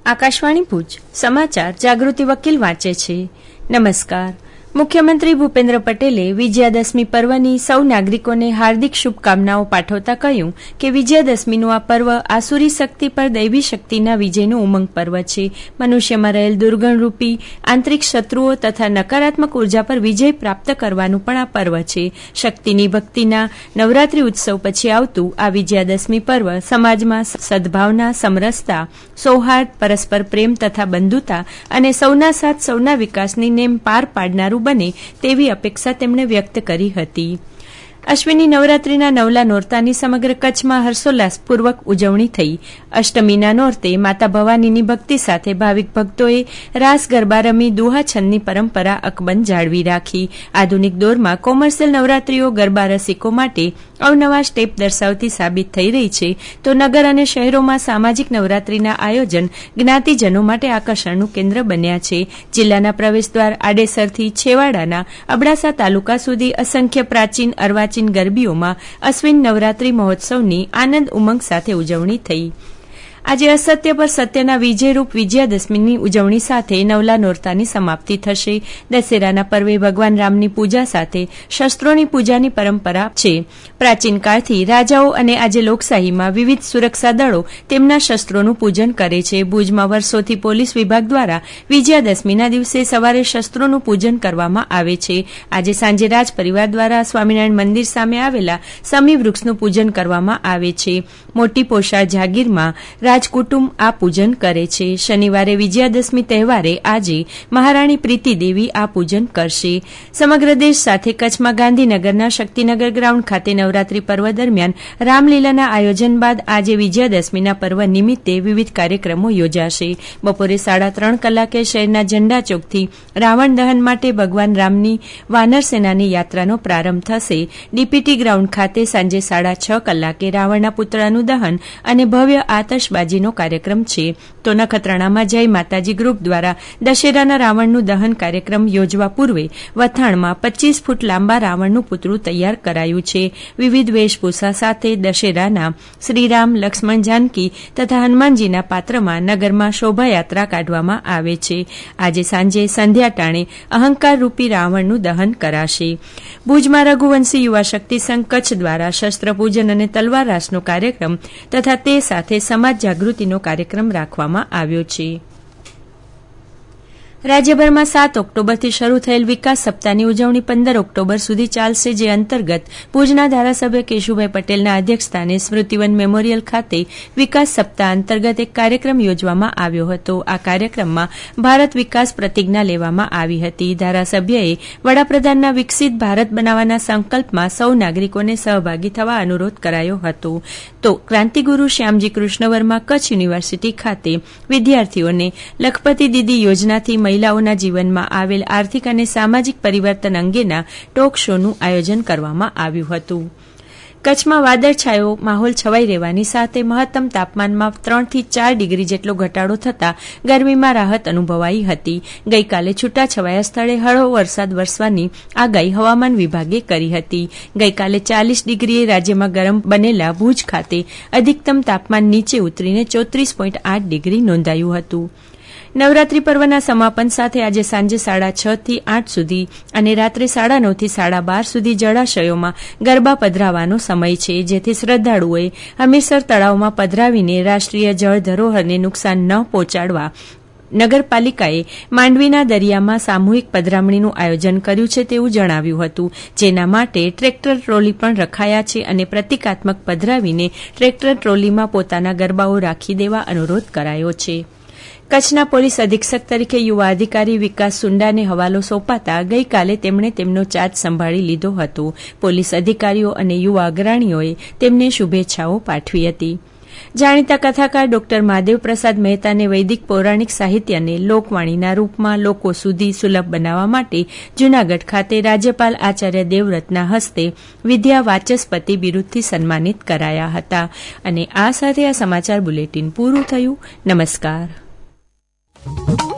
આકાશવાણી ભુજ સમાચાર જાગૃતિ વકીલ વાંચે છે. નમસ્કાર. મુખ્યમંત્રી ભૂપેન્દ્ર પટેલે વિજયાદશમી પર્વની સૌ નાગરિકોને હાર્દિક શુભકામનાઓ પાઠવતા કહ્યું કે વિજયાદશમીનું આ પર્વ આસુરી શક્તિ પર દૈવી શક્તિના વિજયનું ઉમંગ પર્વ છે. મનુષ્યમાં રહેલ દુર્ગણરૂપી આંતરિક શત્રુઓ તથા નકારાત્મક ઉર્જા પર વિજય પ્રાપ્ત કરવાનું પણ આ પર્વ છે. શક્તિની ભક્તિના નવરાત્રી ઉત્સવ પછી આવતું આ વિજયાદશમી પર્વ સમાજમાં સદભાવના, સમરસતા, સૌહાર્દ, પરસ્પર પ્રેમ તથા બંધુતા અને સૌના સાથ સૌના વિકાસની નેમ પાર પાડનારું બને તેવી અપેક્ષા તેમણે વ્યક્ત કરી હતી. અશ્વિની નવરાત્રીના નવલા નોરતાની સમગ્ર કચ્છમાં હર્ષોલ્લાસપૂર્વક ઉજવણી થઈ. અષ્ટમીના નોરતે માતા ભવાનીની ભક્તિ સાથે ભાવિક ભક્તોએ રાસ ગરબા રમી દુહા છંદની પરંપરા અકબંધ જાળવી રાખી. આધુનિક દોરમાં કોમર્શિયલ નવરાત્રીઓ ગરબા રસિકો માટે અવનવા સ્ટેપ દર્શાવતી સાબિત થઈ રહી છે, તો નગર અને શહેરોમાં સામાજિક નવરાત્રીના આયોજન જ્ઞાતિજનો માટે આકર્ષણનું કેન્દ્ર બન્યા છે. જિલ્લાના પ્રવેશદ્વાર આડેસરથી છેવાડાના અબડાસા તાલુકા સુધી અસંખ્ય પ્રાચીન અર્વાચીન ગરબીઓમાં અશ્વિન નવરાત્રી મહોત્સવની આનંદ ઉમંગ સાથે ઉજવણી થઈ. આજે અસત્ય પર સત્યના વિજયરૂપ વિજયાદશમીની ઉજવણી સાથે નવલા નોરતાની સમાપ્તિ થશે. દશેરાના પર્વે ભગવાન રામની પૂજા સાથે શસ્ત્રોની પૂજાની પરંપરા છે. પ્રાચીન કાળથી રાજાઓ અને આજે લોકશાહીમાં વિવિધ સુરક્ષા દળો તેમના શસ્ત્રોનું પૂજન કરે છે. ભુજમાં વર્ષોથી પોલીસ વિભાગ દ્વારા વિજયાદશમીના દિવસે સવારે શસ્ત્રોનું પૂજન કરવામાં આવે છે. આજે સાંજે રાજ પરિવાર દ્વારા સ્વામિનારાયણ મંદિર સામે આવેલા સમી વૃક્ષનું પૂજન કરવામાં આવે છે. મોટી પોશાળ જાગીરમાં રાજકુટુંબ આ પૂજન કરે છે. શનિવારે વિજયાદશમી તહેવારે આજે મહારાણી પ્રીતિદેવી આ પૂજન કરશે. સમગ્ર દેશ સાથે કચ્છમાં ગાંધીનગરના શક્તિનગર ગ્રાઉન્ડ ખાતે નવરાત્રી પર્વ દરમિયાન રામલીલાના આયોજન બાદ આજે વિજયાદશમીના પર્વ નિમિત્તે વિવિધ કાર્યક્રમો યોજાશે. બપોરે 3:30 કલાકે શહેરના ઝંડા ચોકથી રાવણ દહન માટે ભગવાન રામની વાનર સેનાની યાત્રાનો પ્રારંભ થશે. ડીપીટી ગ્રાઉન્ડ ખાતે સાંજે 6:30 કલાકે રાવણના પુતળાનું દહન અને ભવ્ય આતશબાજીનો કાર્યક્રમ છે. તો નખત્રાણામાં જય માતાજી ગ્રુપ દ્વારા દશેરાના રાવણનું દહન કાર્યક્રમ યોજવા પૂર્વે વથાણમાં 25 ફૂટ લાંબા રાવણનું પુતળું તૈયાર કરાયું છે. વિવિધ વેશભૂષા સાથે દશેરાના શ્રીરામ, લક્ષ્મણ, જાનકી તથા હનુમાનજીના પાત્રમાં નગરમાં શોભાયાત્રા કાઢવામાં આવે છે. આજે સાંજે સંધ્યા ટાણે અહંકારરૂપી રાવણનું દહન કરાશે. ભુજમાં રઘુવંશી યુવા શક્તિ સંઘ કચ્છ દ્વારા શસ્ત્રપૂજન અને તલવાર રાસનો કાર્યક્રમ તથા તે સાથે સમાજ જાગૃતિનો કાર્યક્રમ રાખવામાં આવ્યો છે. રાજ્યભરમાં 7 ઓક્ટોબરથી શરૂ થયેલ વિકાસ સપ્તાહની ઉજવણી 15 ઓક્ટોબર સુધી ચાલશે, જે અંતર્ગત ભુજના ધારાસભ્ય કેશુભાઈ પટેલના અધ્યક્ષસ્થાને સ્મૃતિવન મેમોરિયલ ખાતે વિકાસ સપ્તાહ અંતર્ગત એક કાર્યક્રમ યોજવામાં આવ્યો હતો. આ કાર્યક્રમમાં ભારત વિકાસ પ્રતિજ્ઞા લેવામાં આવી હતી. ધારાસભ્યએ વડાપ્રધાનના વિકસિત ભારત બનાવવાના સંકલ્પમાં સૌ નાગરિકોને સહભાગી થવા અનુરોધ કરાયો હતો. તો ક્રાંતિગુરુ શ્યામજી કૃષ્ણ વર્મા કચ્છ યુનિવર્સિટી ખાતે વિદ્યાર્થીઓને લખપતિ દીદી યોજનાથી મહિલાઓના જીવનમાં આવેલ આર્થિક અને સામાજિક પરિવર્તન અંગેના ટોક શોનું આયોજન કરવામાં આવ્યું હતું. કચ્છમાં વાદળછાયો માહોલ છવાઈ રહેવાની સાથે મહત્તમ તાપમાનમાં 3 થી 4 ડિગ્રી જેટલો ઘટાડો થતાં ગરમીમાં રાહત અનુભવાઈ હતી. ગઈકાલે છૂટાછવાયા સ્થળે હળવો વરસાદ વરસવાની આગાહી હવામાન વિભાગે કરી હતી. ગઈકાલે 40 ડિગ્રીએ રાજ્યમાં ગરમ બનેલા ભુજ ખાતે અધિકતમ તાપમાન નીચે ઉતરીને 34.8 ડિગ્રી નોંધાયું હતું. નવરાત્રી પર્વના સમાપન સાથે આજે સાંજે 6:30 થી 8 સુધી અને રાત્રે 9:30 થી 12:30 સુધી જળાશયોમાં ગરબા પધરાવવાનો સમય છે, જેથી શ્રદ્ધાળુઓએ હમીરસર તળાવમાં પધરાવીને રાષ્ટ્રીય જળ ધરોહરને નુકસાન ન પહોંચાડવા નગરપાલિકાએ માંડવીના દરિયામાં સામૂહિક પધરામણીનું આયોજન કર્યું છે તેવું જણાવ્યું હતું. જેના માટે ટ્રેક્ટર ટ્રોલી પણ રખાયા છે અને પ્રતિકાત્મક પધરાવીને ટ્રેક્ટર ટ્રોલીમાં પોતાના ગરબાઓ રાખી દેવા અનુરોધ કરાયો છે. કચ્છના પોલીસ અધિક્ષક તરીકે યુવા અધિકારી વિકાસ સુંડાને હવાલો સોંપાતા ગઈકાલે તેમણે તેમનો ચાર્જ સંભાળી લીધો હતો. પોલીસ અધિકારીઓ અને યુવા અગ્રણીઓએ તેમને શુભેચ્છાઓ પાઠવી હતી. જાણીતા કથાકાર ડોક્ટર મહાદેવ પ્રસાદ મહેતાને વૈદિક પૌરાણિક સાહિત્યને લોકવાણીના રૂપમાં લોકો સુધી સુલભ બનાવવા માટે જૂનાગઢ ખાતે રાજ્યપાલ આચાર્ય દેવવ્રતના હસ્તે વિદ્યા વાચસ્પતિ બિરુદથી સન્માનિત કરાયા હતા. અને આ સાથે આ સમાચાર બુલેટિન પૂરું થયું. નમસ્કાર.